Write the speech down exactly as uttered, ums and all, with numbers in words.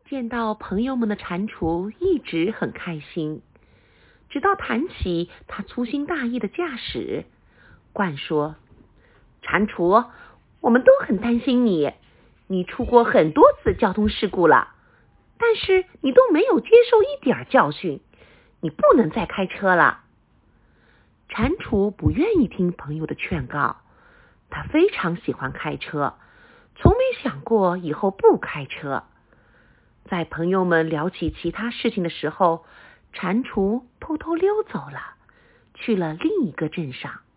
见到朋友们的蟾蜍一直很开心，直到谈起他粗心大意的驾驶。鹳说：蟾蜍，我们都很担心你，你出过很多次交通事故了，但是你都没有接受一点教训，你不能再开车了。蟾蜍不愿意听朋友的劝告，他非常喜欢开车，从没想过以后不开车。在朋友们聊起其他事情的时候，蟾蜍偷偷溜走了，去了另一个镇上。